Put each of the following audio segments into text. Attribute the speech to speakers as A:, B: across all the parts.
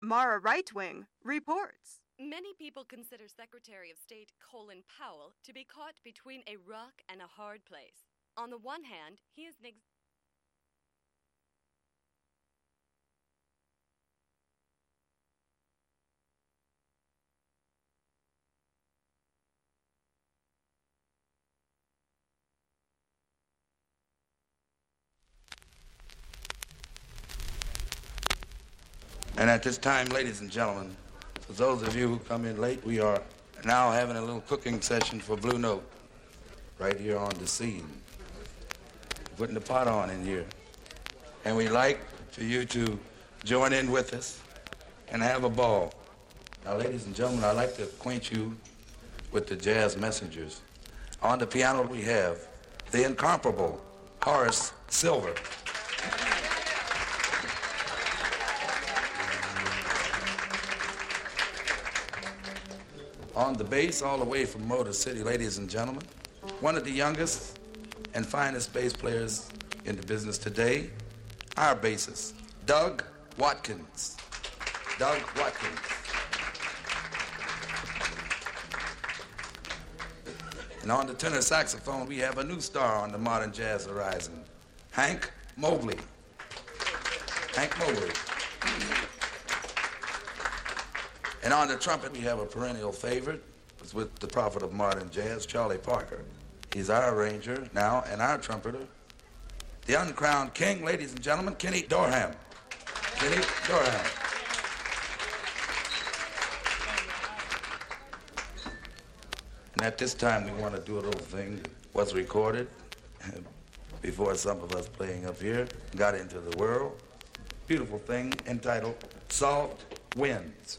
A: Mara Rightwing reports.
B: Many people consider Secretary of State Colin Powell to be caught between a rock and a hard place. On the one hand, he is an
C: And at this time, ladies and gentlemen, for those of you who come in late, we are now having a little cooking session for Blue Note right here on the scene. Putting the pot on in here. And we'd like for you to join in with us and have a ball. Now, ladies and gentlemen, I'd like to acquaint you with the Jazz Messengers. On the piano we have the incomparable Horace Silver. On the bass, all the way from Motor City, ladies and gentlemen, one of the youngest and finest bass players in the business today, our bassist, Doug Watkins. Doug Watkins. And on the tenor saxophone, we have a new star on the modern jazz horizon, Hank Mobley. Hank Mobley. And on the trumpet, we have a perennial favorite. It's with the prophet of modern jazz, Charlie Parker. He's our arranger now and our trumpeter. The uncrowned king, ladies and gentlemen, Kenny Dorham. Kenny Dorham. And at this time, we want to do a little thing that was recorded before some of us playing up here got into the world. Beautiful thing entitled Soft Winds.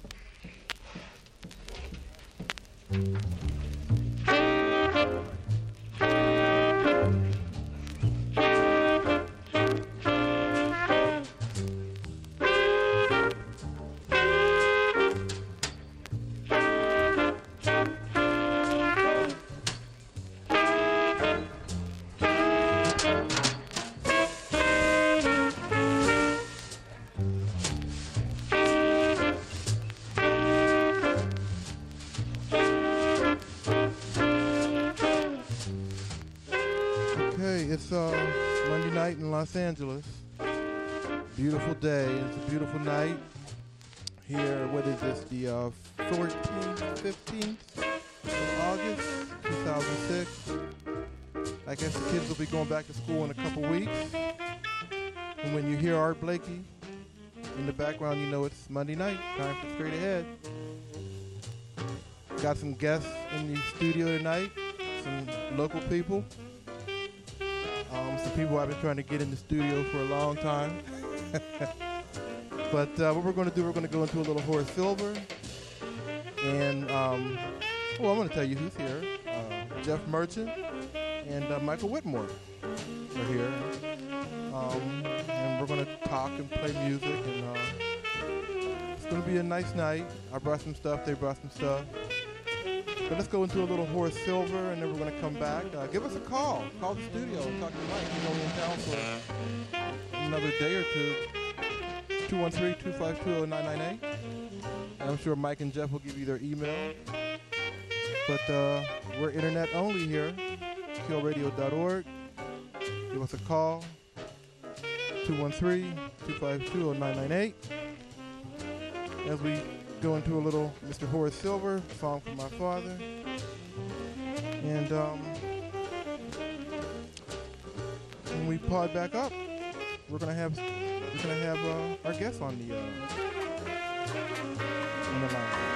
D: It's Monday night in Los Angeles. Beautiful day. It's a beautiful night here. What is this? The 14th, 15th of August, 2006. I guess the kids will be going back to school in a couple weeks. And when you hear Art Blakey in the background, you know it's Monday night. Time for Straight Ahead. Got some guests in the studio tonight. Some local people. Some people I've been trying to get in the studio for a long time. But what we're going to do, we're going to go into a little Horace Silver. And, I'm going to tell you who's here. Jeff Merchant and Michael Whitmore are here. And we're going to talk and play music. And it's going to be a nice night. I brought some stuff. They brought some stuff. But let's go into a little Horace Silver, and then we're going to come back. Give us a call. Call the studio and talk to Mike. He's only in town for another day or two. 213-252-0998. And I'm sure Mike and Jeff will give you their email. But we're internet only here. QLradio.org. Give us a call. 213-252-0998. As we go into a little Mr. Horace Silver, song from my father. And when we pod back up, we're gonna have our guests on the line.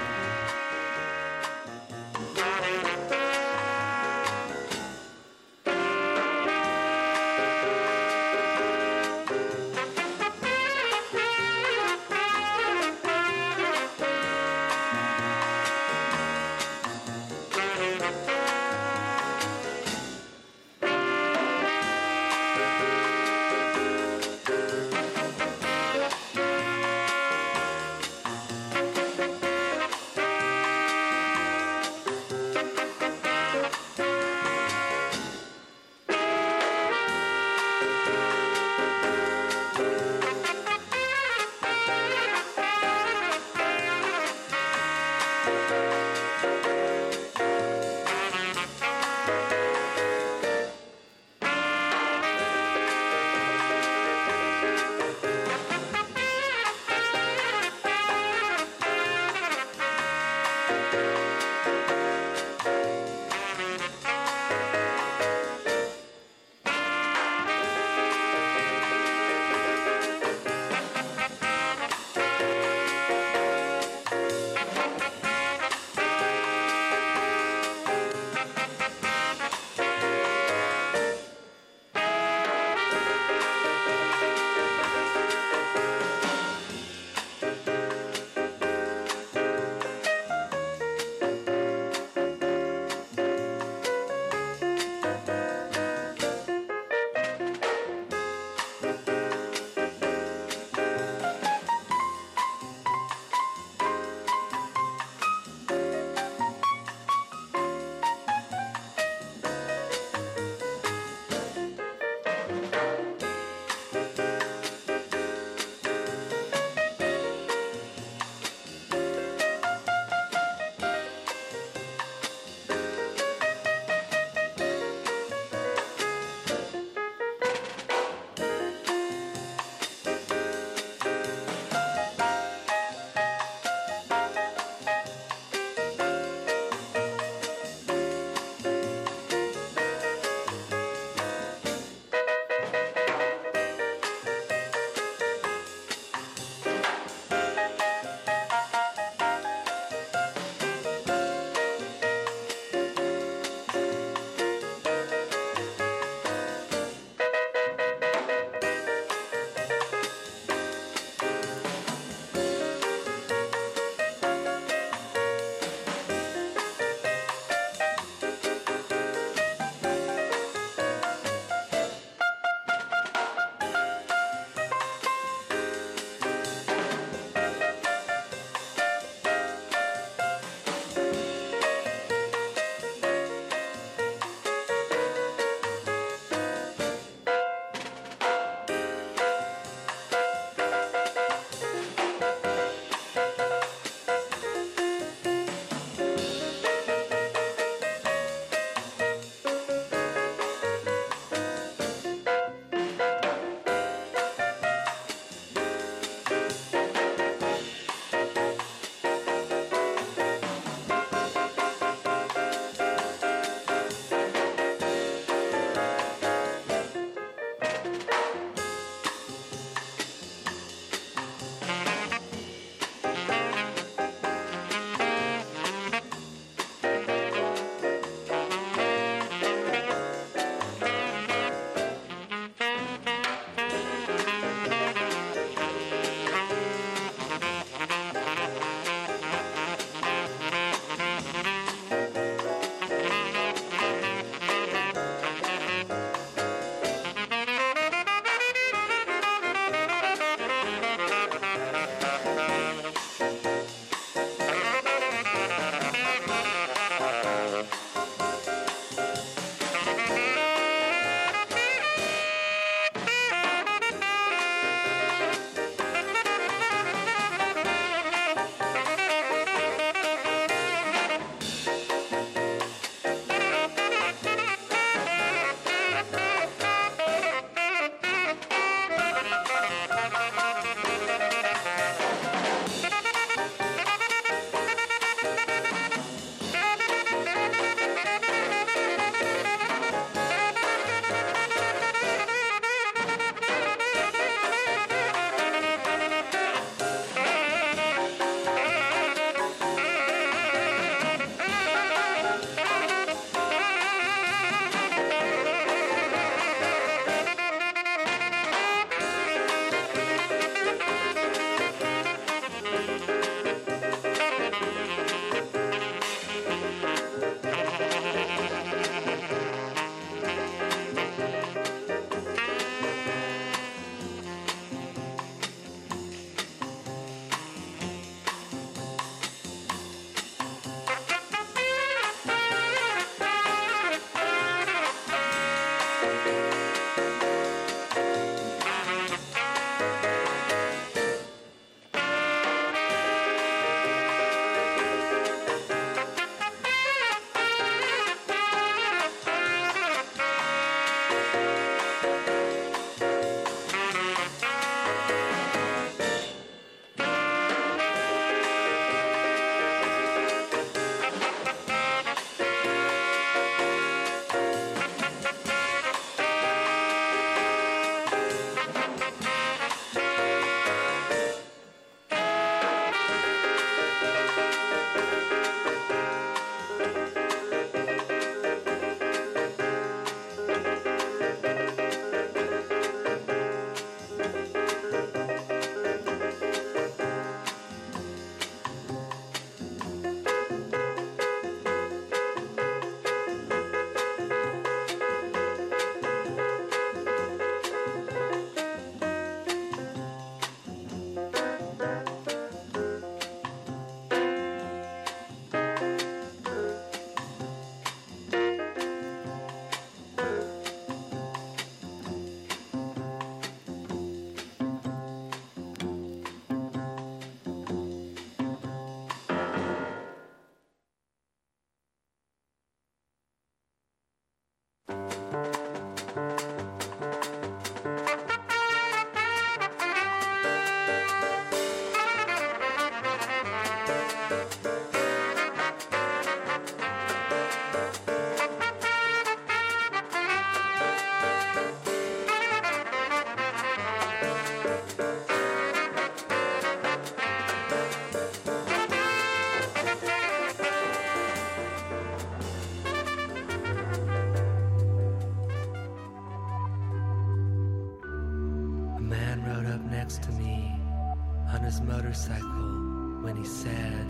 E: next to me on his motorcycle when he said,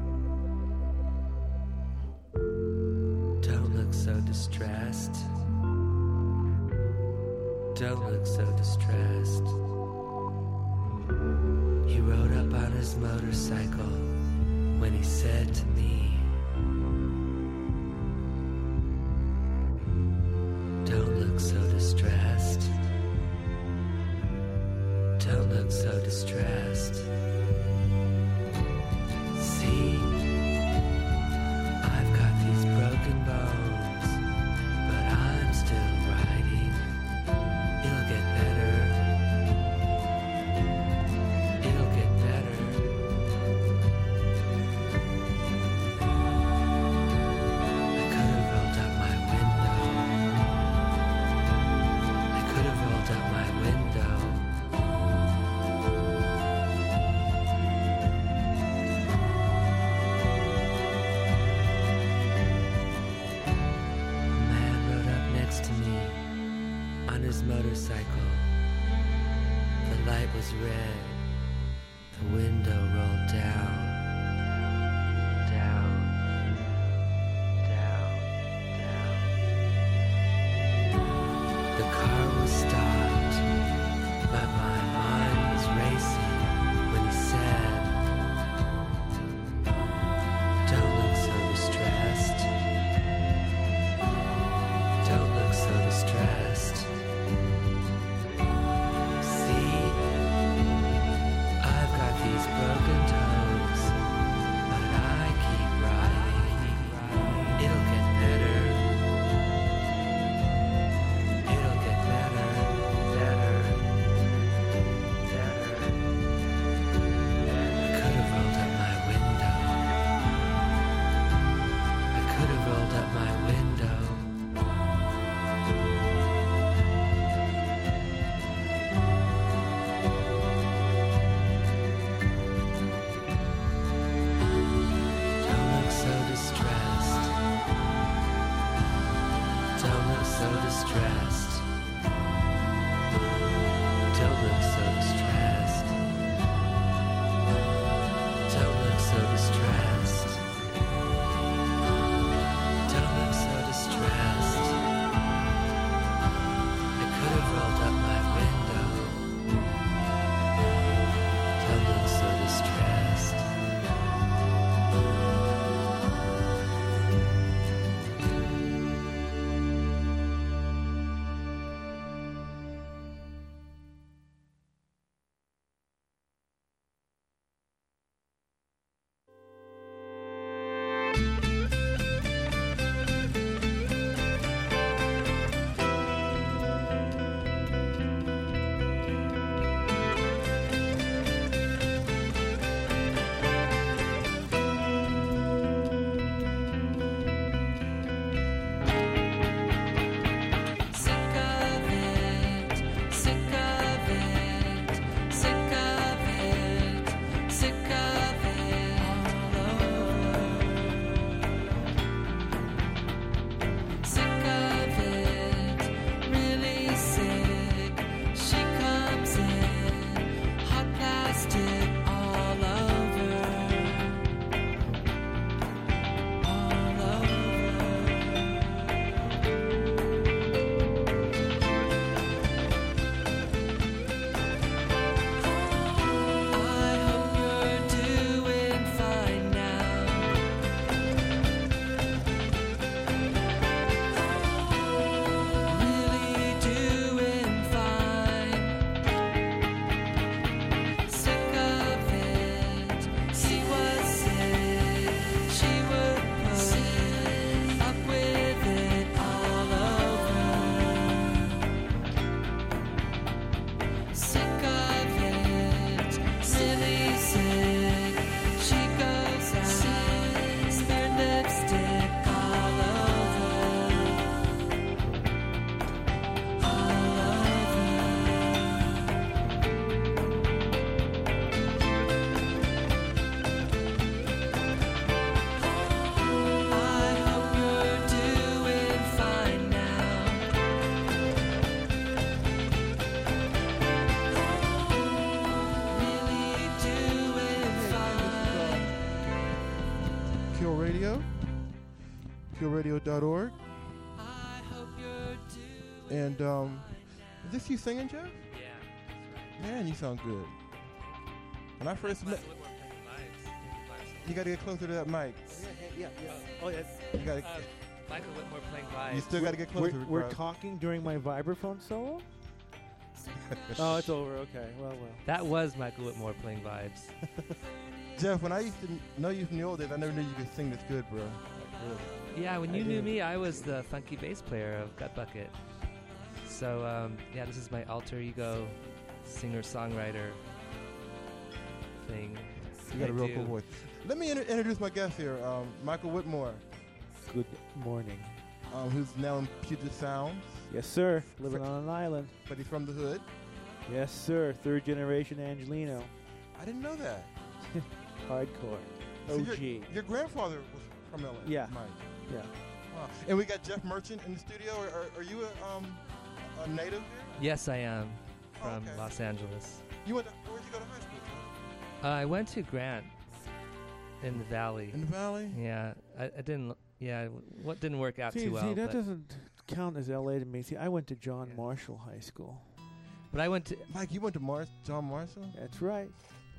E: "Don't look so distressed. Don't look so distressed." He rode up on his motorcycle when he said to me, "Don't look so distressed. Don't look so distressed. See, I've got these broken bones, but I'm still riding. It'll get better. It'll get better." I could have rolled up my window. I could have rolled up my window. His motorcycle. The light was red. The window rolled down. Down. Down. Down. The car was stopped, but my mind was racing when he said, "Don't look so distressed. Don't look so distressed. These broken
D: Pure Radio, pureradio.org. And is this you singing, Jeff?
E: Yeah, that's right.
D: Man, you sound good. When I first met, you got to get closer to that mic.
F: Yeah. Oh, yeah.
D: You got to.
E: Michael Whitmore playing vibes.
D: You still got to get closer.
F: We're
D: bro.
F: talking during my vibraphone solo? Oh, it's over. Okay. Well.
E: That was Michael Whitmore playing vibes.
D: Jeff, when I used to know you from the old days, I never knew you could sing this good, bro. Like, really.
E: Yeah, when
F: I
E: you knew
F: did.
E: me, I was the funky bass player of Gut Bucket. So, yeah, this is my alter ego singer-songwriter thing.
D: You got a
E: I
D: real
E: do.
D: cool voice. Let me introduce my guest here, Michael Whitmore,
F: Good morning.
D: who's now in Puget Sound,
F: Yes, sir. Living on an island.
D: but he's from the hood.
F: Yes, sir. Third generation Angelino.
D: I didn't know that.
F: Hardcore.
D: So
F: OG.
D: your grandfather was from LA.
F: Yeah.
D: Mike.
F: Yeah.
D: Wow. And we got Jeff Merchant in the studio. Are you a native here?
E: Yes, I am from
D: okay.
E: Los Angeles.
D: Where'd you go to high school?
E: I went to Grant in the Valley.
D: In the Valley?
E: Yeah, I didn't. Yeah, what didn't work out
F: See,
E: too well.
F: that
E: but,
F: doesn't count as LA to me. See, I went to John
E: Yeah.
F: Marshall High School.
E: but I went to
D: Mike, you went to John Marshall?
F: That's right.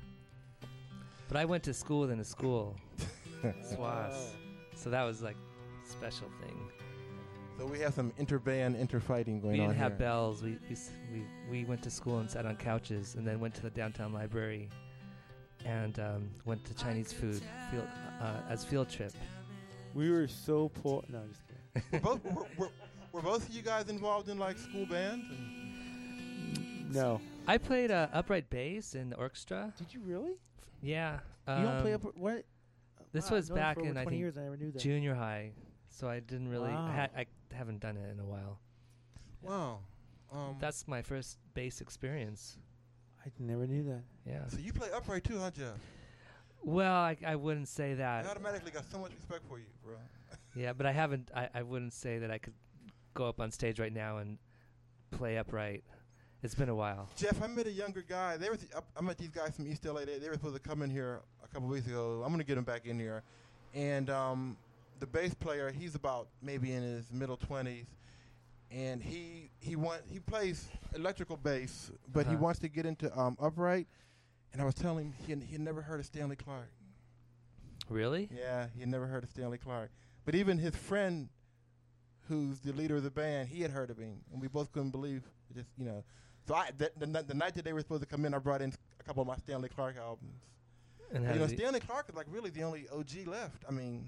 E: school within a school. SWAS.
F: Oh.
E: So that was like a special thing.
D: So we have some interband interfighting going
E: We
D: on
E: didn't have
D: here.
E: bells. We went to school and sat on couches, and then went to the downtown library, and went to Chinese food as field trip.
F: We were so poor. No, just kidding.
D: Were both of you guys involved in like school bands? And
F: No.
E: I played upright bass in the orchestra.
F: Did you really?
E: Yeah.
F: You don't play up what?
E: This
F: Wow,
E: was
F: I've known you
E: back
F: for over
E: in, I
F: 20
E: think,
F: years. I never knew that.
E: junior high, so I didn't really.
F: Wow.
E: I haven't done it in a while.
D: wow.
E: That's my first bass experience.
F: I never knew that.
E: Yeah.
D: So you play upright too, huh, Jeff?
E: Well, I wouldn't say
D: I
E: that.
D: automatically got so much respect for you, bro.
E: Yeah, but I haven't. I wouldn't say that I could go up on stage right now and play upright. It's been a while.
D: Jeff, I met a younger guy. I met these guys from East LA. They were supposed to come in here a couple weeks ago. I'm gonna get them back in here. And the bass player, he's about maybe in his middle 20s, and he plays electrical bass, but he
E: Uh-huh.
D: wants to get into upright. And I was telling him he had never heard of Stanley Clarke.
E: Really?
D: Yeah, he had never heard of Stanley Clarke. But even his friend, who's the leader of the band, he had heard of him, and we both couldn't believe it. Just So the night that they were supposed to come in, I brought in a couple of my Stanley Clarke albums.
E: And
D: And,
E: how did
D: Stanley Clarke is like really the only OG left. I mean,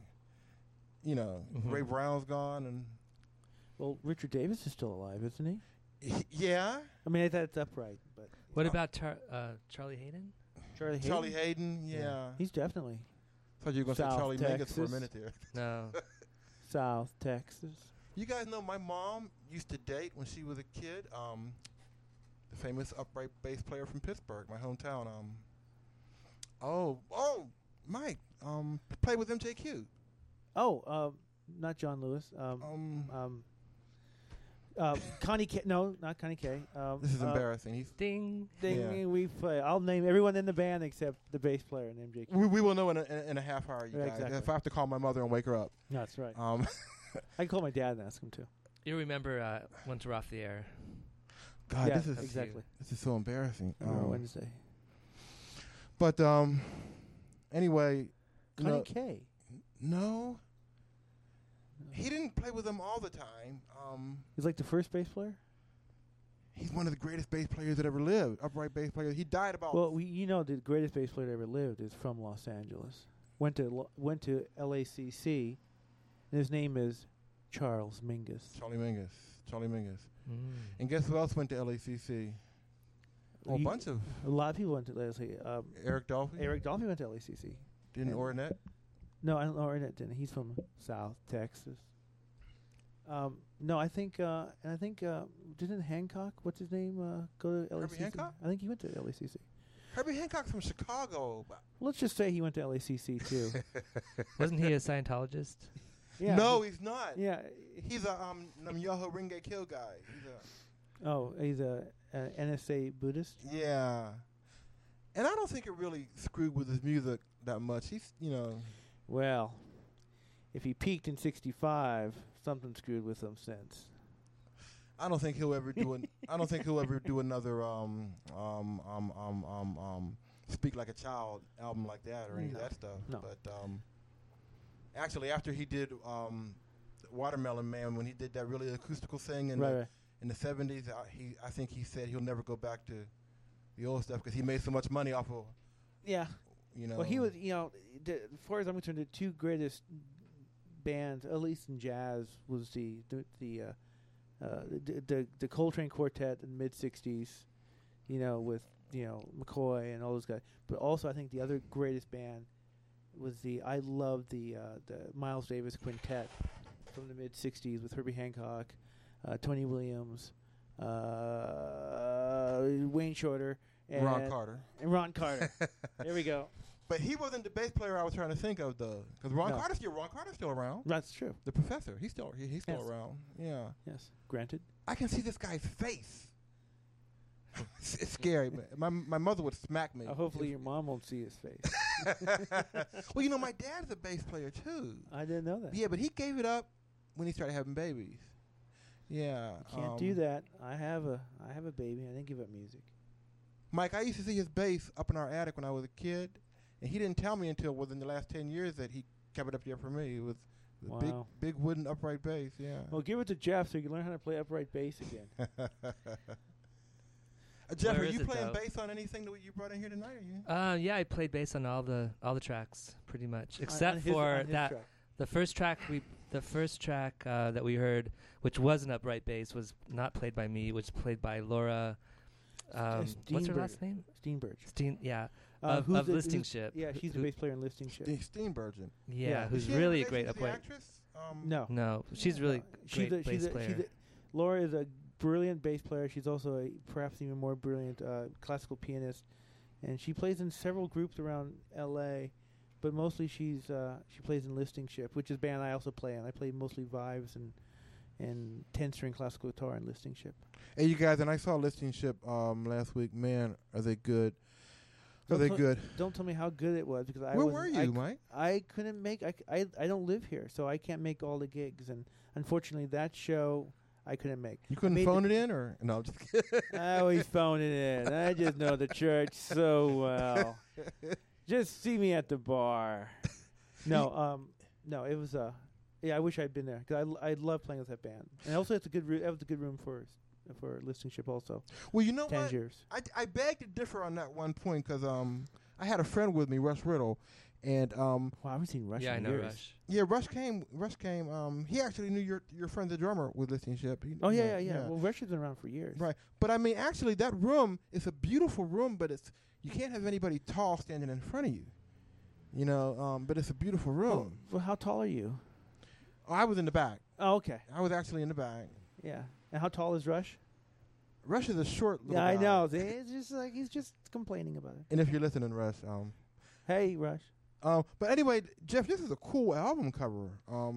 E: Mhm.
D: Ray Brown's gone, and
F: Well, Richard Davis is still alive, isn't he?
D: yeah,
F: I mean, that's upright, but
E: What about Charlie Hayden?
F: Charlie Hayden.
D: Charlie Hayden, yeah.
F: He's definitely
D: Thought you were going to say
F: South
D: Charlie Mingus for a
F: Texas.
D: minute there.
E: No.
F: South Texas.
D: You guys know my mom used to date when she was a kid. The famous upright bass player from Pittsburgh, my hometown. Mike. Played with MJQ.
F: Oh, not John Lewis. Connie K. No, not Connie K.
D: This is embarrassing. He's
E: Ding.
F: Ding,
D: Yeah.
F: we play. I'll name everyone in the band except the bass player and MJQ.
D: we will know in a half hour, you
F: Yeah,
D: guys.
F: exactly.
D: If I have to call my mother and wake her up.
F: No, that's right.
D: I
F: I can call my dad and ask him too.
E: You remember once we're off the air?
D: God,
F: yeah,
D: this is
F: exactly.
D: this is so embarrassing.
F: Wednesday.
D: But anyway,
F: Connie K.
D: no, he didn't play with them all the time.
F: He's like the first bass player.
D: He's one of the greatest bass players that ever lived. Upright bass player. He died about.
F: Well, the greatest bass player that ever lived is from Los Angeles. Went to LACC, and his name is Charles Mingus.
D: Charlie Mingus.
E: Mm.
D: And guess who else went to LACC? A bunch of
F: A lot of people went to LACC.
D: Eric Dolphy.
F: Eric Dolphy went to LACC.
D: Didn't Ornette?
F: No, I don't know Ornette didn't. He's from South Texas. No, I think didn't Hancock, what's his name, go to LACC?
D: Herbie Hancock?
F: I think he went to LACC.
D: Herbie Hancock's from Chicago.
F: Let's just say he went to LACC too.
E: Wasn't he a Scientologist?
F: Yeah.
D: No, he's not.
F: Yeah.
D: He's a Namyoho Renge Kyo guy.
F: He's a NSA Buddhist.
D: Yeah. And I don't think it really screwed with his music that much. He's,
F: Well, if he peaked in '65, something screwed with him since.
D: I don't think he'll ever do I don't think he'll ever do another Speak Like a Child album like that or any of that stuff.
F: No.
D: But actually, after he did Watermelon Man, when he did that really acoustical thing in
F: Right.
D: the 70s, I think he said he'll never go back to the old stuff because he made so much money off of,
F: Yeah.
D: you know.
F: Well, he was, as far as I'm concerned, the two greatest bands, at least in jazz, was the Coltrane Quartet in the mid '60s, with McCoy and all those guys. But also, I think the other greatest band was I loved the Miles Davis Quintet from the mid '60s with Herbie Hancock, Tony Williams, Wayne Shorter, and
D: Ron Carter.
F: And Ron Carter. There we go.
D: But he wasn't the bass player I was trying to think of, though, because Ron Carter's still around.
F: That's true.
D: The Professor, he's still
F: Yes.
D: around. Yeah.
F: Yes, granted.
D: I can see this guy's face. It's scary. My mother would smack me.
F: Hopefully your mom won't see his face.
D: Well, my dad's a bass player too.
F: I didn't know that.
D: Yeah, but he gave it up when he started having babies. Yeah.
F: Can't do that. I have a baby. I didn't give up music.
D: Mike, I used to see his bass up in our attic when I was a kid, and he didn't tell me until within the last 10 years that he kept it up there for me. It was a big wooden upright bass, yeah.
F: Well, give it to Jeff so you can learn how to play upright bass again.
D: Jeff,
E: Where
D: are
E: is
D: you
E: it,
D: playing
E: though?
D: bass on anything that you brought in here tonight? Are you?
E: Yeah, I played bass on all the tracks pretty much,
F: On
E: except
F: his-
E: for
F: on his
E: that.
F: track.
E: The first track that we heard, which was an upright bass, was not played by me. It was played by Laura. What's her last name?
F: Steenberg.
E: Of
F: Who's the-
E: Listing
F: who's-
E: Ship.
F: Yeah, she's the bass player in Listing Ship.
D: Steenburgen.
E: Yeah, who's
D: Is she in
E: really a
D: relation
E: great
D: to the
E: upright.
D: actress?
E: No, she's really
F: She's
E: great bass player.
F: Laura is a brilliant bass player. She's also a perhaps even more brilliant classical pianist, and she plays in several groups around L.A. But mostly she plays in Listing Ship, which is a band I also play in. I play mostly vibes and 10-string classical guitar in Listing Ship.
D: Hey, you guys, and I saw Listing Ship last week. Man, are they good? Are they good?
F: Don't tell me how good it was because
D: Where were you, Mike?
F: I couldn't make. I don't live here, so I can't make all the gigs, and unfortunately, that show I couldn't make.
D: You couldn't phone it in, or no? I'm just kidding.
F: I always phone it in. I just know the church so well. Just see me at the bar. No, it was I wish I'd been there because I love playing with that band, and also it's a good that was a good room for Listing Ship also.
D: Well, you know
F: 10
D: what?
F: years.
D: I beg to differ on that one point because I had a friend with me, Rush Riddle, and
F: Wow, I haven't seen Rush
E: Yeah, I
F: in
E: know
F: years.
E: Rush.
D: yeah, Rush came. He actually knew your friend, the drummer, with Listing Ship.
F: Oh yeah. Well, Rush has been around for years.
D: Right, but I mean, actually, that room is a beautiful room, but you can't have anybody tall standing in front of you. But it's a beautiful room.
F: Well, how tall are you?
D: I was in the back.
F: Oh, okay.
D: I was actually in the back.
F: Yeah. And how tall is Rush?
D: Rush is a short little
F: Yeah, I
D: guy.
F: know. It's just like he's just complaining about it.
D: And if you're listening, Rush,
F: Hey, Rush.
D: but anyway, Jeff, this is a cool album cover.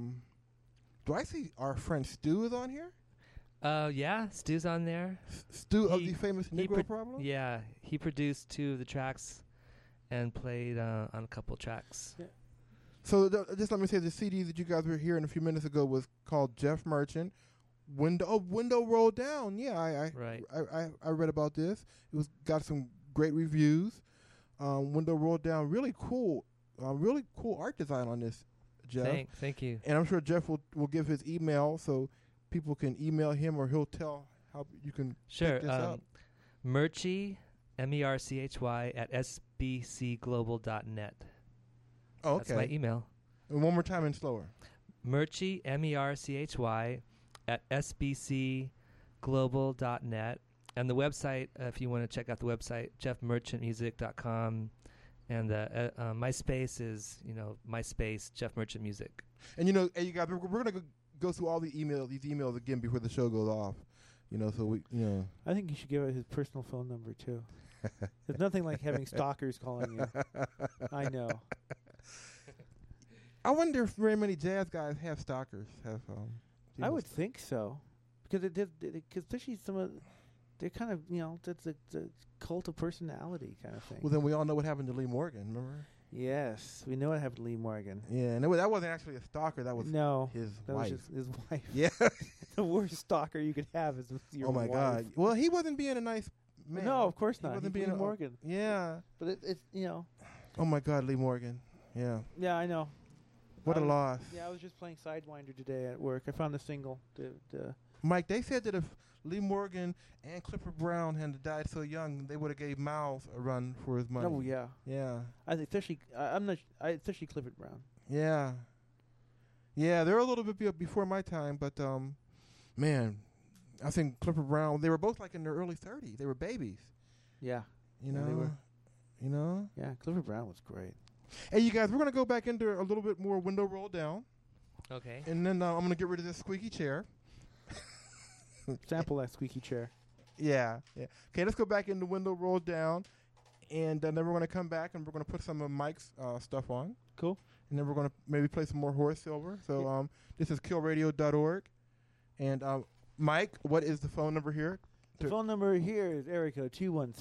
D: Do I see our friend Stu is on here?
E: Yeah, Stu's on there.
D: Stu of
E: He-
D: the famous
E: he
D: Negro Problem?
E: Yeah, he produced 2 of the tracks and played on a couple tracks.
F: Yeah.
D: So just let me say, the CD that you guys were hearing a few minutes ago was called Jeff Merchant. Window Rolled Down. Yeah,
E: Right.
D: I read about this. It got some great reviews. Window Rolled Down. Really cool art design on this, Jeff.
E: Thank you.
D: And I'm sure Jeff will give his email so people can email him, or he'll tell how you can
E: Sure.
D: pick this up.
E: Merchy, MERCHY at sbcglobal.net.
D: Oh,
E: That's my email.
D: And one more time and slower.
E: Merchy, MERCHY at sbcglobal.net. And the website, if you want to check out the website, jeffmerchantmusic.com. And MySpace is, MySpace, Jeff Merchant Music.
D: And hey, you guys, we're going to go through all these emails again before the show goes off. So we,
F: I think you should give out his personal phone number too. There's nothing like having stalkers calling you. I know.
D: I wonder if very many jazz guys have stalkers.
F: I would think so, because especially some of they're kind of that's the cult of personality kind of thing.
D: Well, then we all know what happened to Lee Morgan. Remember?
F: Yes, we know what happened to Lee Morgan.
D: Yeah, and that wasn't actually a stalker. That was
F: No,
D: his
F: that
D: wife.
F: was just his wife.
D: Yeah.
F: The worst stalker you could have is your
D: Oh my
F: wife.
D: God. Well, he wasn't being a nice man.
F: No, of course
D: He
F: not.
D: wasn't
F: He's
D: being
F: Lee Morgan.
D: Yeah.
F: But it's
D: Oh my God, Lee Morgan. Yeah.
F: Yeah, I know.
D: What a
F: I was-
D: loss.
F: Yeah, I was just playing Sidewinder today at work. I found a single.
D: Mike, they said that if Lee Morgan and Clifford Brown had died so young, they would have gave Miles a run for his money.
F: Oh yeah,
D: Yeah.
F: I think especially I'm not. Especially Clifford Brown.
D: Yeah. Yeah, they're a little bit before my time, but man, I think Clifford Brown, they were both like in their early 30s. They were babies.
F: Yeah,
D: You
F: Yeah,
D: know?
F: they were.
D: You know?
F: yeah. Clifford Brown was great.
D: Hey, you guys, we're going to go back into a little bit more window roll down,
E: Okay.
D: and then I'm going to get rid of this squeaky chair.
F: Sample that squeaky chair.
D: Yeah, yeah. Okay, let's go back into window roll down, and then we're going to come back and we're going to put some of Mike's stuff on.
F: Cool.
D: And then we're going to maybe play some more Horace Silver. So this is killradio.org. And Mike, what is the phone number here?
F: The phone number here is area code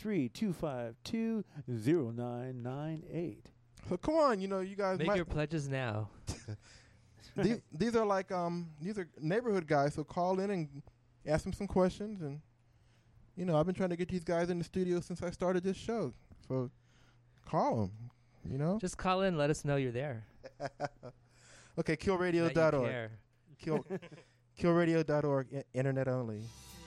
F: 213-252-0998.
D: So come on, you guys
E: Make
D: might.
E: your pledges now.
D: These are like these are neighborhood guys. So call in and ask them some questions. And I've been trying to get these guys in the studio since I started this show. So call them.
E: Just call in. Let us know you're there.
D: Okay,
E: That you
D: killradio.org.
E: care.
D: Killradio.org. Internet only.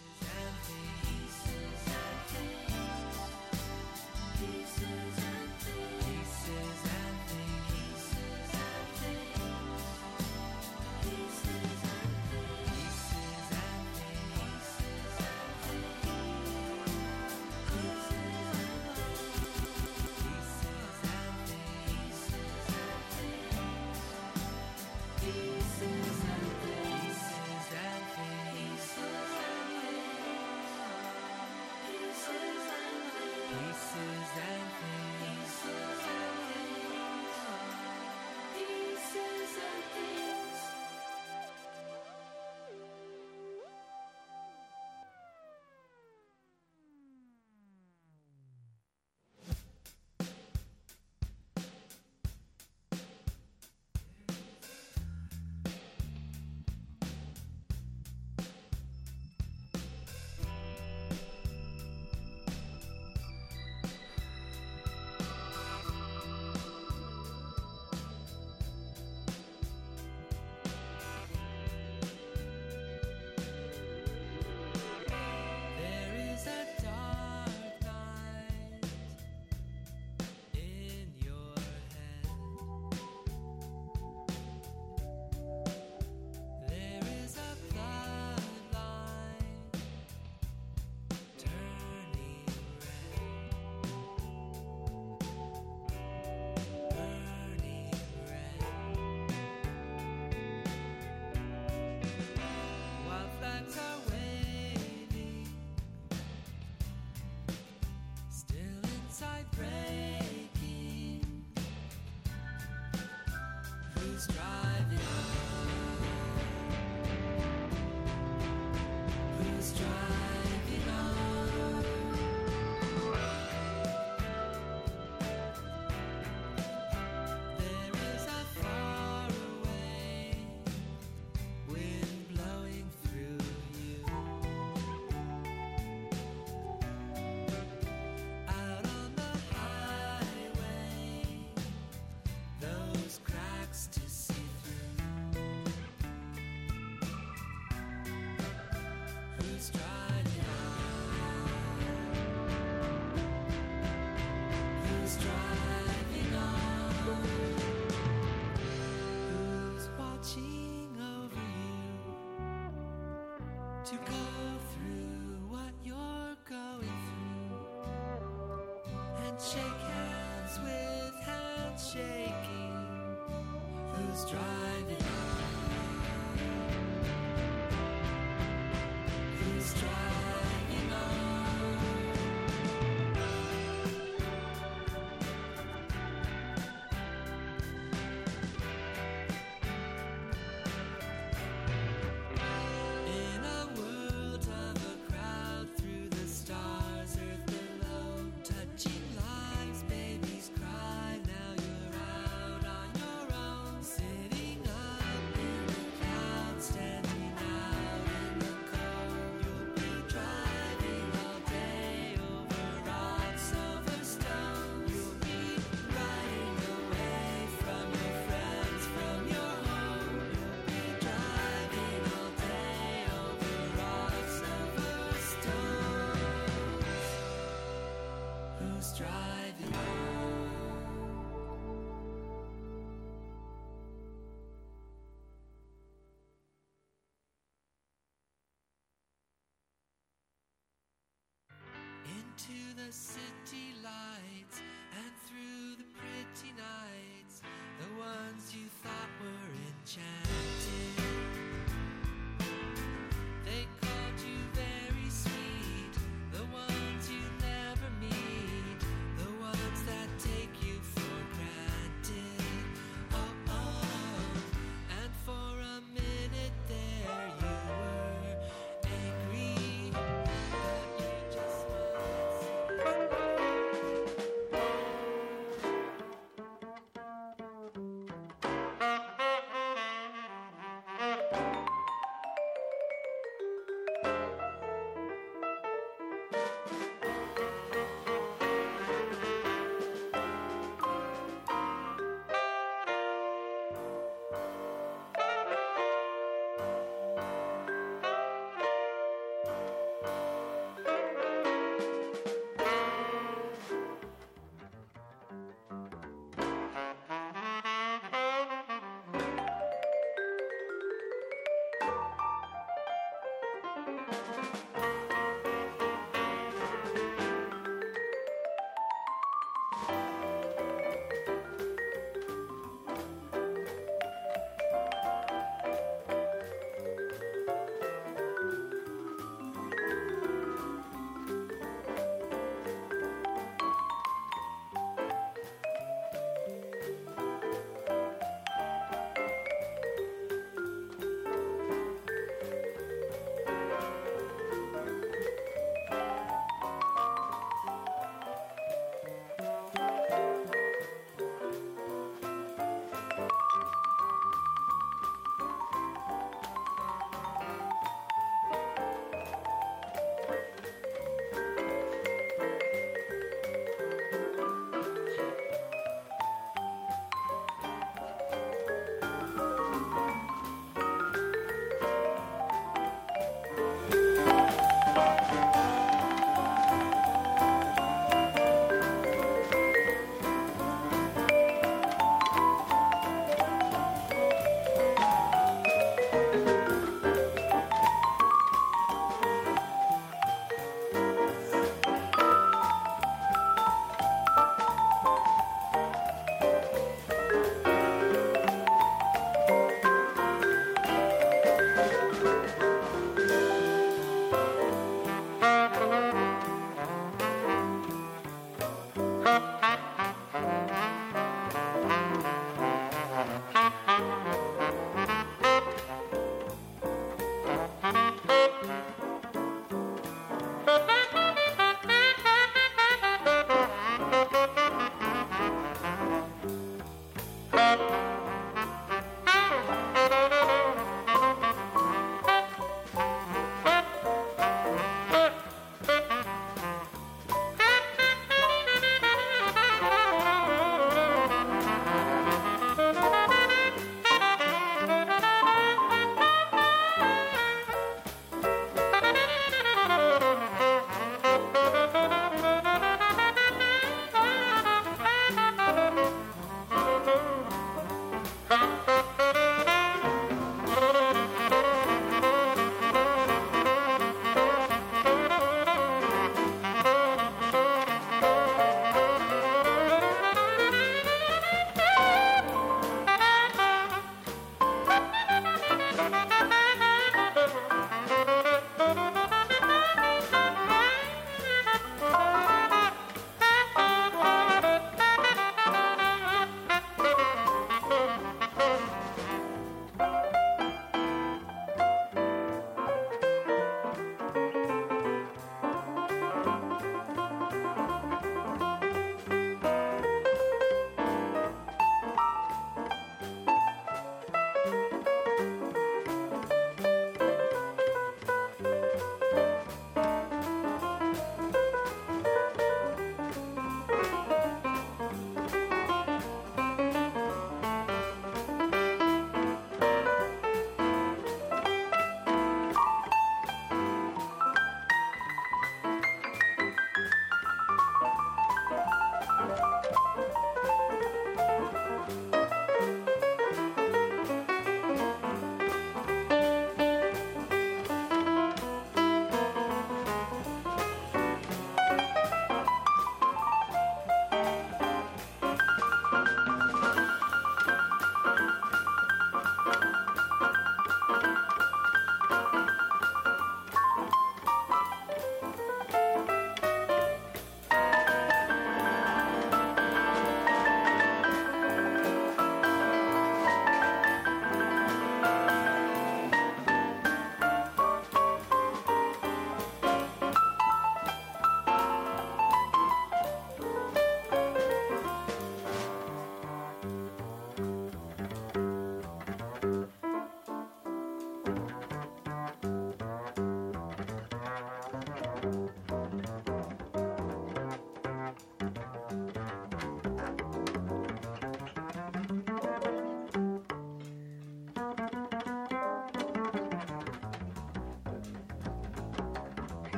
G: To go through what you're going through and shake hands with handshaking. Who's driving on? Who's driving on? In a world of a crowd through the stars, earth below, touching lives, babies cry, now you're the city lights and through the pretty nights, the ones you thought were enchanted. They called you very sweet, the ones you never meet, the ones that take you for granted. Oh, oh, and for a minute there you were angry, but you just smiled.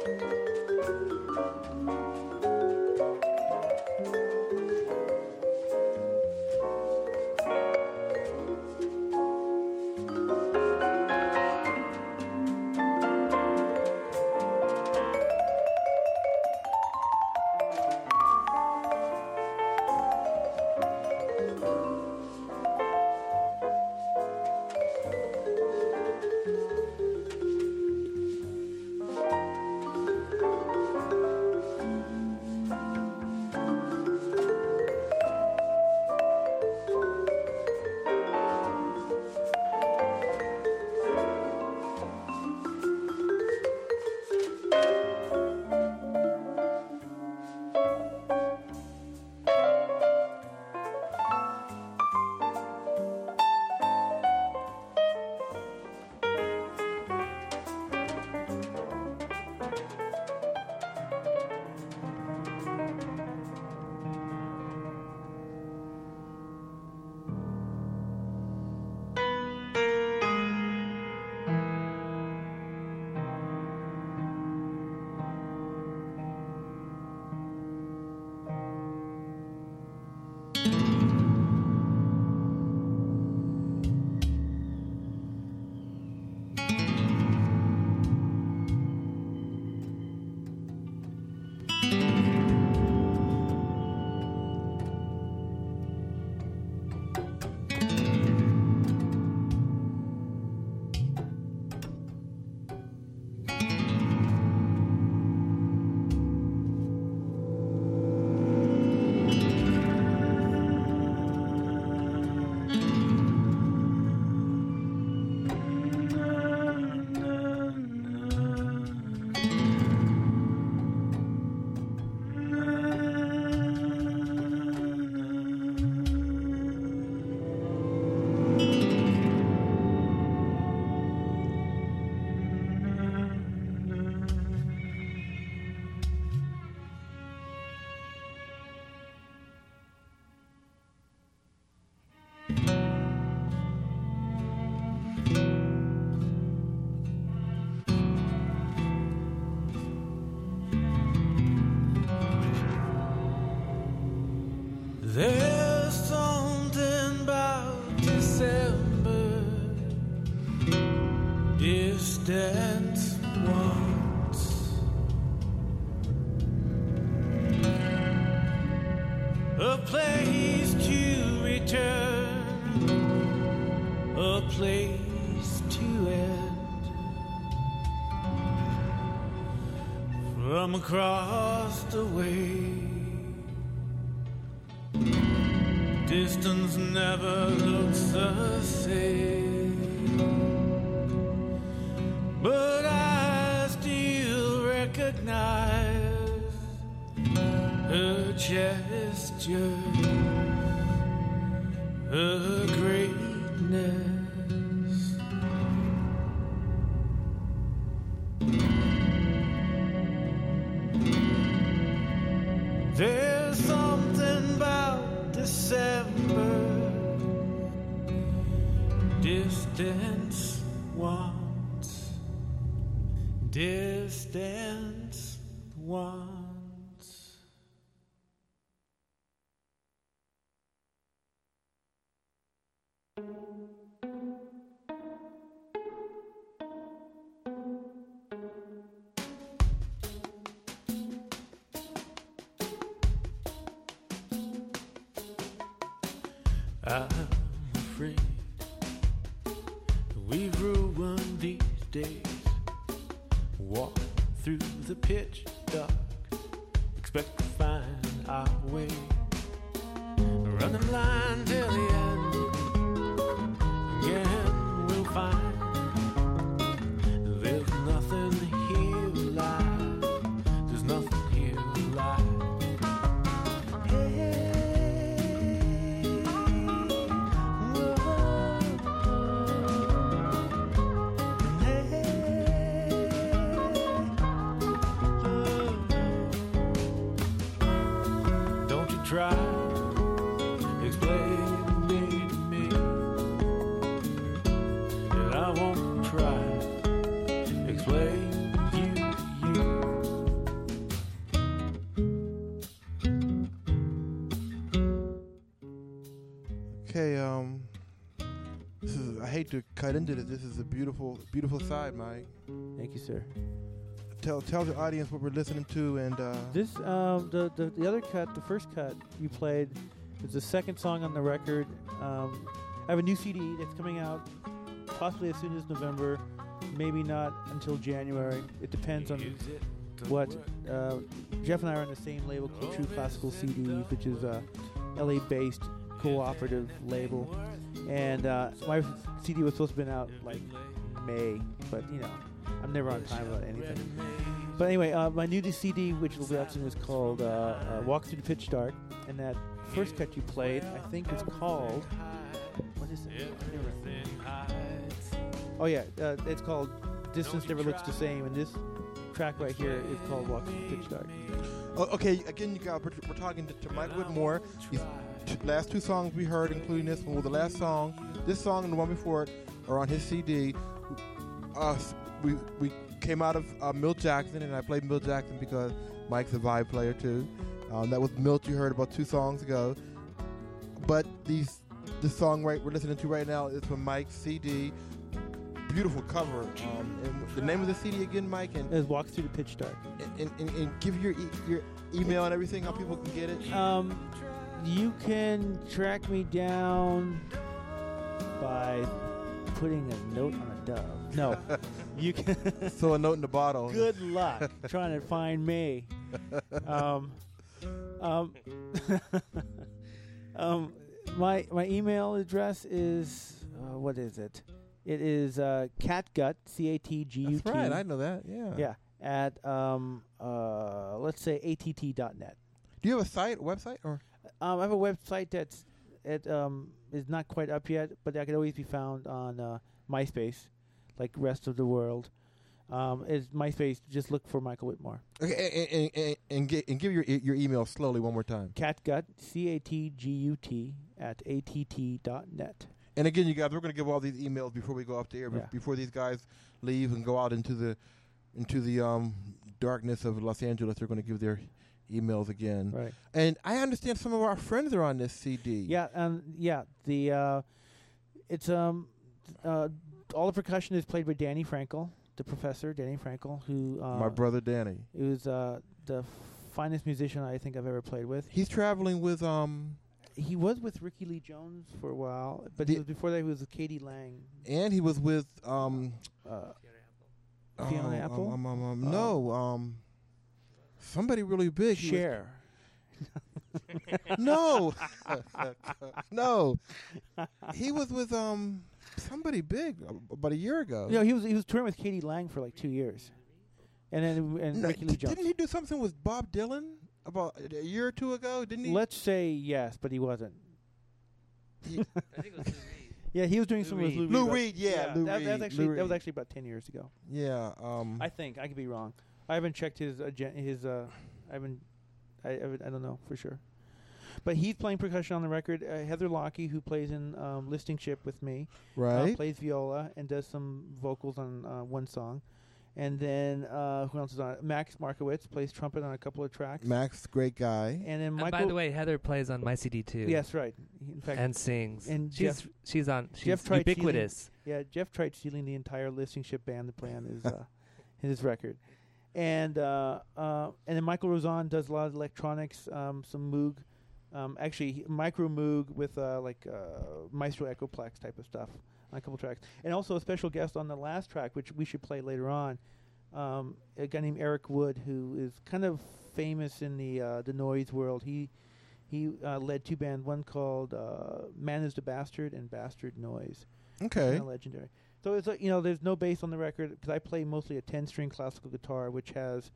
G: There's something about December, distant ones, a place to return, a place to end, from across the way. Distance never looks the same, but I still recognize her gesture, her greatness. There's something about December, distance wants, distance wants. I'm afraid we've ruined these days. Walk through the pitch dark, expect to find our way. Running line till the end, again we'll find there's nothing here alive, there's nothing here alive. Try explaining to me, and I won't try explain you to you.
D: Okay, this is, I hate to cut into this. This is a beautiful, beautiful side, Mike.
F: Thank you, sir.
D: Tell the audience what we're listening to, and
F: This the other cut, the first cut you played, is the second song on the record. I have a new CD that's coming out possibly as soon as November, maybe not until January. It depends on what Jeff and I are on the same label called True Classical CDs, which is a LA-based cooperative label. And my CD was supposed to have been out like May, but you know, I'm never on time about anything. But anyway, my new CD, which will be out soon, is called Walk Through the Pitch Dark. And that first cut you played, I think it's called... What is it? Oh yeah, it's called Distance Never Looks the Same. And this track right here is called Walk Through the Pitch Dark.
D: oh, okay. Again, you guys, we're talking to Mike Whitmore. These last two songs we heard, including this one, well, the last song, this song and the one before it, are on his CD. We came out of Milt Jackson, and I played Milt Jackson because Mike's a vibe player too. That was Milt you heard about 2 songs ago. But this song we're listening to right now is from Mike's CD. Beautiful cover. And the name of the CD again, Mike, and
F: It Walk Through the Pitch Dark.
D: give your email and everything, how people can get it.
F: You can track me down by putting a note on a dove. No, you can.
D: So a note in the bottle.
F: Good luck trying to find me. My email address is what is it? It is catgut, CATGUT.
D: That's right, I know that. Yeah.
F: Yeah, at let's say att.net.
D: Do you have a website, or?
F: I have a website that's is not quite up yet, but that can always be found on MySpace, like rest of the world. Is MySpace? Just look for Michael Whitmore.
D: Okay, and give your email slowly one more time.
F: Catgut, CATGUT at att.net.
D: And again, you guys, we're going to give all these emails before we go off the air,
F: Yeah.
D: before these guys leave and go out into the darkness of Los Angeles. They're going to give their emails again.
F: Right.
D: And I understand some of our friends are on this CD.
F: Yeah. The it's all the percussion is played by Danny Frankel, the professor Danny Frankel, who
D: My brother Danny.
F: who's the finest musician I think I've ever played with.
D: He's traveling with
F: He was with Ricky Lee Jones for a while, but he was before that he was with Katie Lang.
D: and he was with
F: Fiona Apple?
D: No, somebody really big. He was-
F: Cher.
D: No, no. He was with somebody big about a year ago.
F: No, he was touring with Katie Lang for like 2 years, and then
D: No,
F: Ricky Lee Jones.
D: didn't he do something with Bob Dylan about a year or 2 ago? Didn't he?
F: Let's say yes, but he wasn't.
E: I think it was Lou Reed.
F: Yeah, he was doing something with Lou Reed.
D: Lou
F: but-
D: Reed, yeah, Lou
F: that,
D: Reed,
F: That's actually
D: Lou
F: that was
D: Reed.
F: actually about 10 years ago.
D: Yeah.
F: I think I could be wrong. I haven't checked his I don't know for sure. But he's playing percussion on the record. Heather Locke, who plays in Listing Ship with me,
D: Right.
F: plays viola and does some vocals on one song. And then who else is on it? Max Markowitz plays trumpet on a couple of tracks.
D: Max, great guy.
F: And then
E: And
F: Michael.
E: by the way, Heather plays on my CD too.
F: Yes, right. In fact,
E: And sings.
F: and
E: she's
F: Jeff tried
E: ubiquitous.
F: Jeff tried stealing the entire Listing Ship band to play on his record. And then Michael Rozon does a lot of electronics, some Moog, actually micro Moog with Maestro Echoplex type of stuff on a couple tracks, and also a special guest on the last track, which we should play later on. A guy named Eric Wood, who is kind of famous in the noise world. He led 2 bands, one called Man Is the Bastard and Bastard Noise.
D: Okay.
F: Kind of legendary. So it's there's no bass on the record because I play mostly a 10-string classical guitar, which has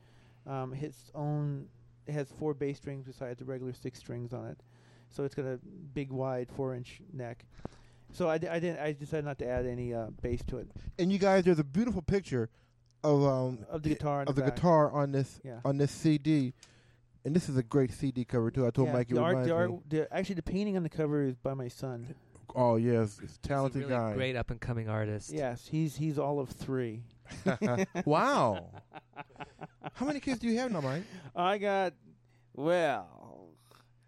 F: it has 4 bass strings besides the regular 6 strings on it. So it's got a big, wide 4-inch neck. So I decided not to add any bass to it.
D: And you guys, there's a beautiful picture of
F: the guitar in
D: of
F: the
D: the
F: back.
D: guitar on this
F: Yeah.
D: on this CD. And this is a great CD cover too. I told Mike it
F: the art,
D: reminds me.
F: actually the painting on the cover is by my son.
D: Oh yes, it's a
E: He's a
D: talented
E: really
D: guy.
E: great up and coming artist.
F: Yes, he's all of 3.
D: Wow. How many kids do you have now, Mike?
F: I got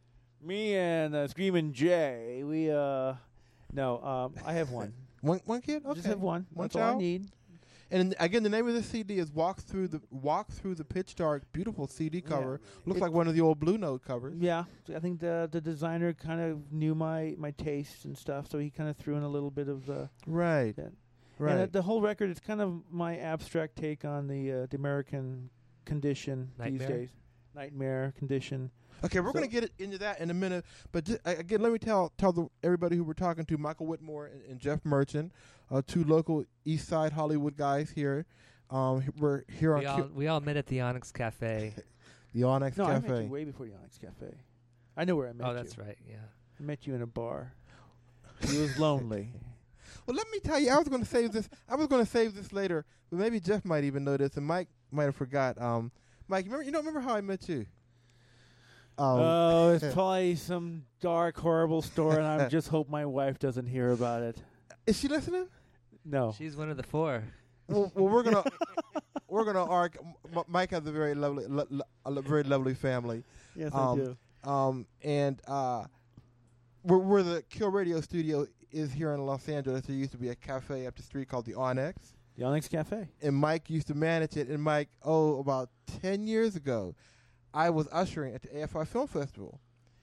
F: Me and Screamin' Jay, we no, I have one.
D: One kid? Okay.
F: Just have one.
D: One
F: That's all I
D: child?
F: need.
D: And again, the name of the CD is Walk Through the Pitch Dark. Beautiful CD cover. Looks like one of the old Blue Note covers.
F: Yeah, I think the designer kind of knew my tastes and stuff, so he kind of threw in a little bit of
D: Right.
F: that.
D: Right.
F: And the whole record is kind of my abstract take on the American condition these
E: Nightmare?
F: days. Nightmare condition.
D: Okay, we're
F: So-
D: going to get into that in a minute. But again, let me tell everybody who we're talking to, Michael Whitmore and Jeff Merchant, two local East Side Hollywood guys here. We're here on
E: We all met at the Onyx Cafe.
D: the Onyx
F: No, I met
D: Cafe.
F: you way before the Onyx Cafe. I know where I met you.
E: Oh, that's right. Yeah.
F: I met you in a bar. He was lonely.
D: Well, let me tell you, I was going to save this. I was going to save this later, but maybe Jeff might even know this, and Mike might have forgot. Mike, you don't remember how I met you?
F: Oh, it's probably some dark, horrible story, and I just hope my wife doesn't hear about it.
D: Is she listening?
F: No.
E: She's one of the four.
D: Well, we're gonna argue. Mike has a very lovely family.
F: Yes, I do.
D: And where the Kill Radio studio is here in Los Angeles, there used to be a cafe up the street called the Onyx.
F: The Onyx Cafe.
D: And Mike used to manage it. And Mike, about 10 years ago, I was ushering at the AFI Film Festival.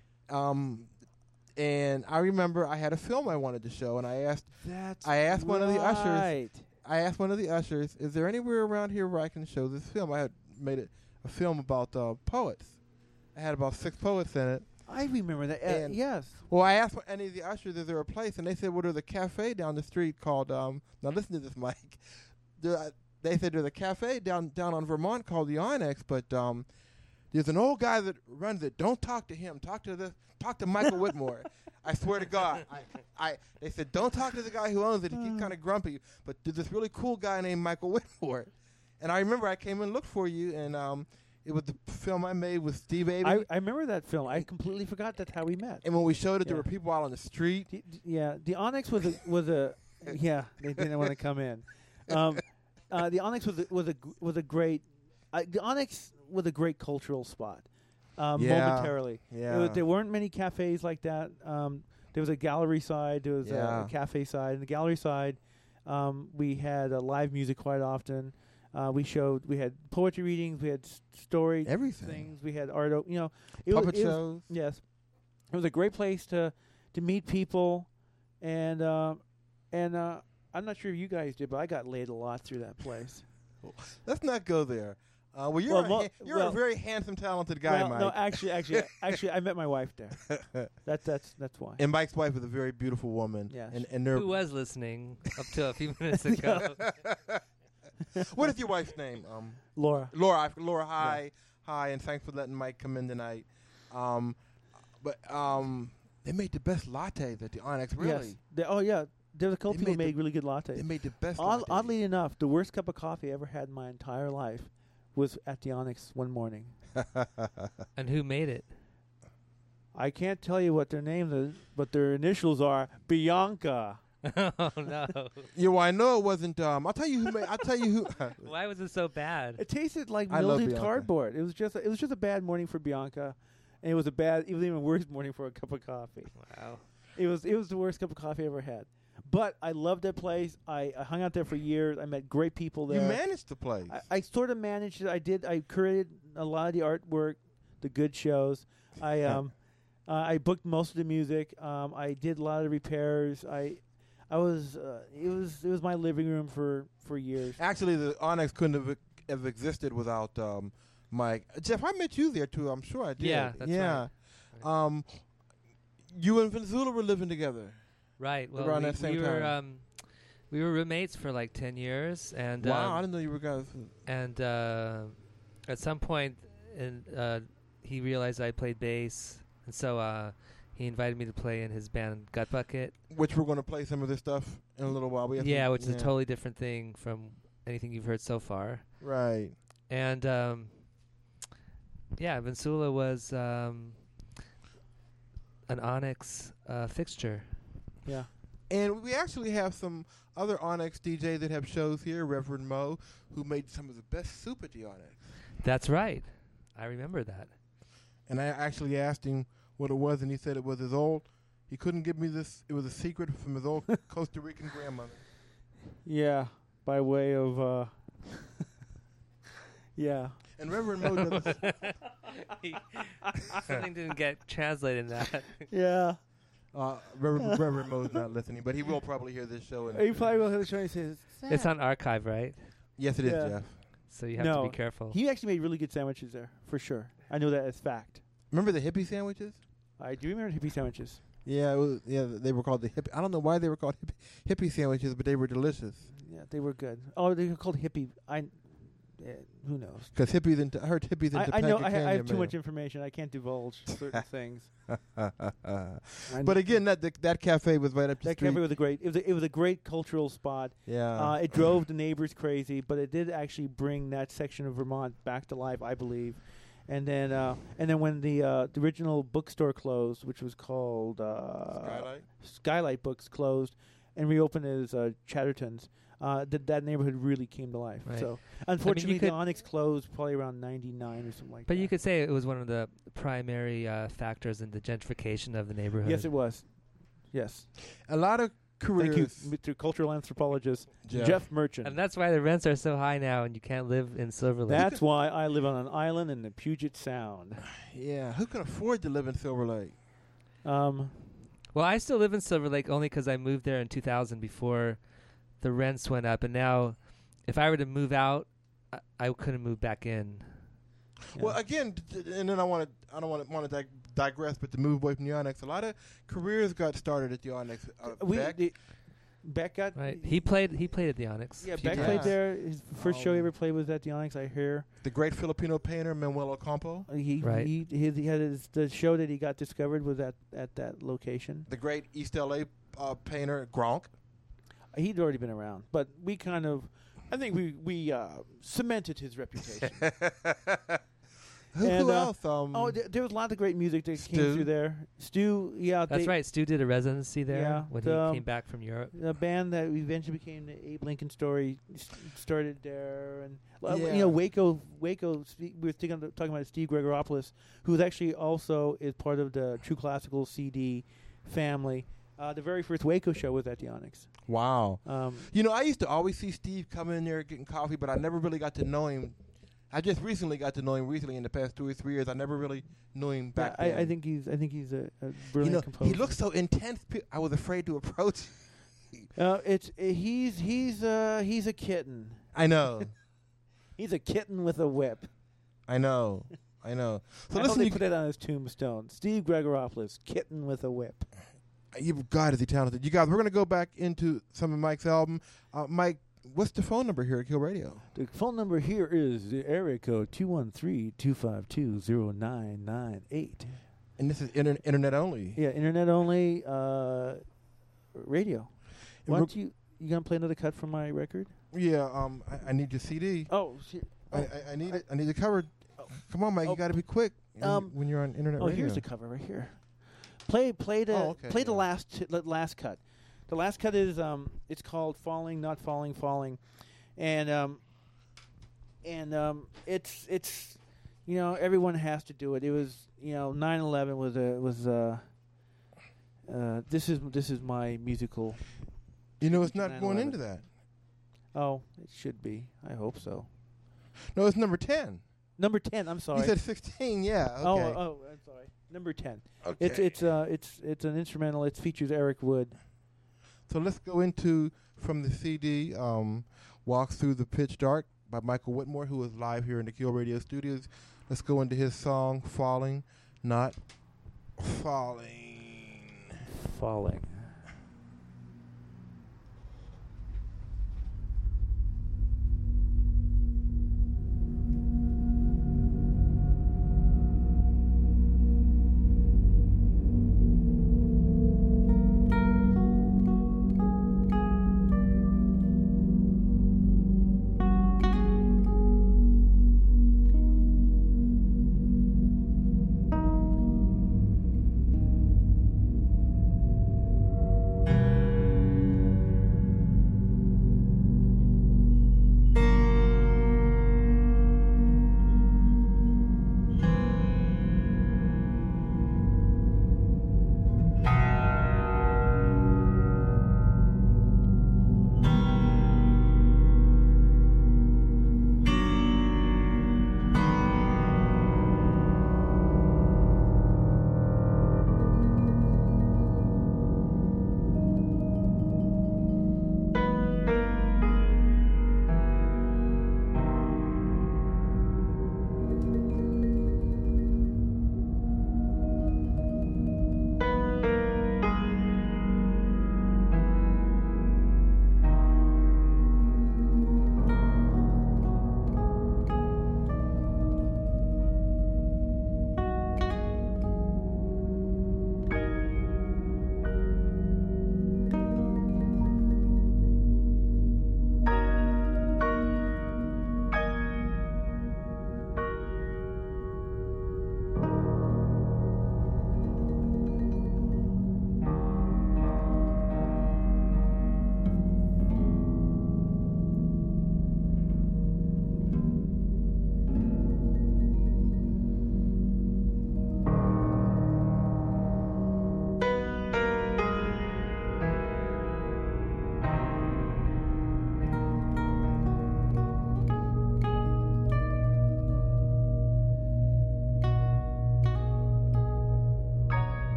D: And I remember I had a film I wanted to show, and I asked one of the ushers. I asked one of the ushers, "Is there anywhere around here where I can show this film?" I had made a film about poets. I had about 6 poets in it.
F: I remember that.
D: And-
F: Yes.
D: Well, I asked any of the ushers, "Is there a place?" And they said, "Well, there's a cafe down the street called." Now listen to this, Mike. They said there's a cafe down on Vermont called the Onyx, but there's an old guy that runs it. Don't talk to him. Talk to Michael Whitmore. I swear to God. They said, don't talk to the guy who owns it. He keeps kind of grumpy. But there's this really cool guy named Michael Whitmore. And I remember I came and looked for you, and it was the film I made with Steve Abey.
F: I remember that film. I completely forgot that's how we met.
D: And when we showed it, there
F: Yeah.
D: were people out on the street.
F: The Onyx was a yeah, they didn't want to come in. The Onyx was a great the Onyx was a great cultural spot. Momentarily,
D: Yeah.
F: There weren't many cafes like that. There was a gallery side, there was
D: Yeah.
F: a cafe side. In the gallery side, we had live music quite often. We had poetry readings, we had story
D: Everything.
F: things, we had art.
D: Puppet shows.
F: Yes, it was a great place to meet people, and I'm not sure if you guys did, but I got laid a lot through that place.
D: Let's not go there. Well, you're
F: Well,
D: a very handsome, talented guy,
F: well,
D: Mike.
F: no, actually, I met my wife there. That's why.
D: And Mike's wife is a very beautiful woman.
F: Yes.
D: And they're
E: Who was listening up to a few minutes ago?
D: What is your wife's name?
F: Laura.
D: Laura, hi, and thanks for letting Mike come in tonight. But they made the best lattes at the Onyx. Really,
F: Yes. There was a couple
D: They
F: people who
D: made
F: made really good lattes.
D: they made the best.
F: Oddly enough, the worst cup of coffee I ever had in my entire life was at the Onyx one morning.
E: And who made it?
F: I can't tell you what their names is, but their initials are Bianca.
E: Oh no!
D: Yeah, well, I know it wasn't. I'll tell you who made. I'll tell you who.
E: Why was it so bad?
F: It tasted like
D: I love
F: mildewed
D: Bianca.
F: cardboard. It was just a bad morning for Bianca, and it was even worse morning for a cup of coffee.
E: Wow.
F: It was the worst cup of coffee I ever had. But I loved that place. I hung out there for years. I met great people there.
D: You managed the place.
F: I sort of managed it. I curated a lot of the artwork, the good shows. I booked most of the music. I did a lot of the repairs. It was my living room for years.
D: Actually, the Onyx couldn't have existed without Mike. Jeff, I met you there too. I'm sure I did.
E: Yeah, that's right.
D: You and Vinzula were living together.
E: Right. Well,
D: Around that same time.
E: We were roommates for like 10 years, and
D: Wow, I didn't know you were guys.
E: and at some point, he realized I played bass, and so he invited me to play in his band Gut Bucket.
D: Which we're going to play some of this stuff in a little while. We have
E: Yeah,
D: some-
E: which is a totally different thing from anything you've heard so far.
D: Right.
E: And Vinzula was an Onyx fixture.
F: Yeah.
D: And we actually have some other Onyx DJs that have shows here. Reverend Mo, who made some of the best soup at the Onyx.
E: That's right. I remember that.
D: And I actually asked him what it was, and he said it was his old. He couldn't give me this. It was a secret from his old Costa Rican grandmother.
F: Yeah, by way of yeah.
D: And Reverend Mo does.
E: Something didn't get translated in that.
F: Yeah.
D: Reverend Mo's not listening, but he will probably hear this show.
F: He probably will hear the show and he says,
E: It's on archive, right?
D: Yes, it is,
F: Yeah.
D: Jeff.
E: So you have
F: No,
E: to be careful.
F: he actually made really good sandwiches there, for sure. I know that as fact.
D: Remember the hippie sandwiches?
F: I do remember hippie sandwiches.
D: Yeah, they were called the hippie. I don't know why they were called hippie sandwiches, but they were delicious.
F: Yeah, they were good. Oh, they were called hippie. Who knows?
D: Because hippies into I heard hippies into
F: I know.
D: Patrick
F: I have
D: Canyon
F: too
D: mayo.
F: much information. I can't divulge certain things.
D: But again, that cafe was right up the
F: that
D: street.
F: cafe was a great. It was a great cultural spot.
D: Yeah.
F: It drove the neighbors crazy, but it did actually bring that section of Vermont back to life, I believe. And then when the original bookstore closed, which was called Skylight Books, closed and reopened as Chatterton's, that neighborhood really came to life.
E: Right.
F: So unfortunately,
E: could-
F: the Onyx closed probably around '99 or something like that.
E: But you could say it was one of the primary factors in the gentrification of the neighborhood.
F: Yes, it was. Yes.
D: A lot of careers.
F: Thank you, Mr. Cultural Anthropologist Jeff Merchant.
E: And that's why the rents are so high now, and you can't live in Silver Lake.
F: That's why I live on an island in the Puget Sound.
D: Yeah, who can afford to live in Silver Lake?
F: Um,
E: Well, I still live in Silver Lake only because I moved there in 2000 before the rents went up, and now if I were to move out, I couldn't move back in.
F: yeah.
D: Well, again, and then I don't want to digress, but to move away from the Onyx, a lot of careers got started at the Onyx.
F: Beck got
E: Right? He played at the Onyx.
F: Yeah,
E: a few
F: Beck
E: times.
F: played there. His first show he ever played was at the Onyx, I hear.
D: The great Filipino painter Manuel Ocampo.
F: He had the show that he got discovered was at that location.
D: The great East LA painter Gronk.
F: He'd already been around, but I think we cemented his reputation.
D: Who else?
F: There was a lot of great music that
D: Stu.
F: came through there. Stu, yeah.
E: That's right. Stu did a residency there
F: Yeah,
E: when
F: the,
E: he came back from Europe.
F: The band that eventually became the Abe Lincoln Story started there, and
D: Yeah.
F: Waco. We were talking about Steve Gregoropoulos, who actually also is part of the True Classical CD family. The very first Waco show was at the Onyx.
D: Wow. I used to always see Steve come in there getting coffee, but I never really got to know him. I just recently got to know him in the past 2 or 3 years. I never really knew him back then.
F: I think he's a brilliant composer.
D: He looks so intense. I was afraid to approach.
F: He's a kitten.
D: I know.
F: He's a kitten with a whip.
D: I know. So
F: I
D: listen,
F: they put it on his tombstone. Steve Gregoropoulos, kitten with a whip.
D: God, is he talented. You guys, we're going to go back into some of Mike's album. Mike, what's the phone number here at Kill Radio?
F: The phone number here is the area code 213-252-0998.
D: And this is internet only.
F: Yeah, internet only radio.
D: And
F: Why don't you gonna play another cut from my record?
D: Yeah, I need your CD.
F: Oh, shit.
D: I need the cover. Come on, Mike, you got to be quick when you're on internet radio.
F: Here's the cover right here. Play the last cut. The last cut is it's called Falling, Not Falling, Falling, and it's everyone has to do it. It was 9/11 was this is my musical.
D: It's not going
F: 9/11.
D: into that.
F: Oh, it should be. I hope so.
D: No, it's number 10.
F: Number 10. I'm sorry.
D: You said 16. Yeah. Okay.
F: Oh, I'm sorry. Number 10.
D: Okay.
F: It's an instrumental. It features Eric Wood.
D: So let's go into from the CD, Walk Through the Pitch Dark by Michael Whitmore, who is live here in the Kill Radio studios. Let's go into his song, Falling, Not Falling.
F: Falling.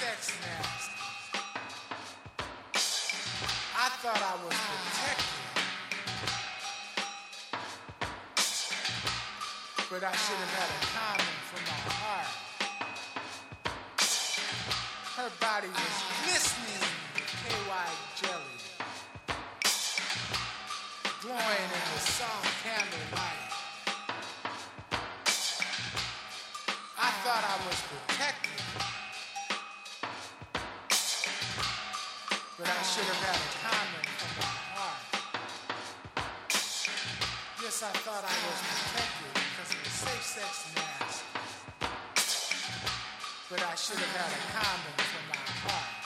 H: sex nasty. I thought I was protected, but I should have had a condom for my heart. Her body was glistening with KY jelly, glowing in the soft candlelight. I thought I was protected, but I should have had a condom for my heart. Yes, I thought I was protected because of the safe sex mask, but I should have had a condom for my heart.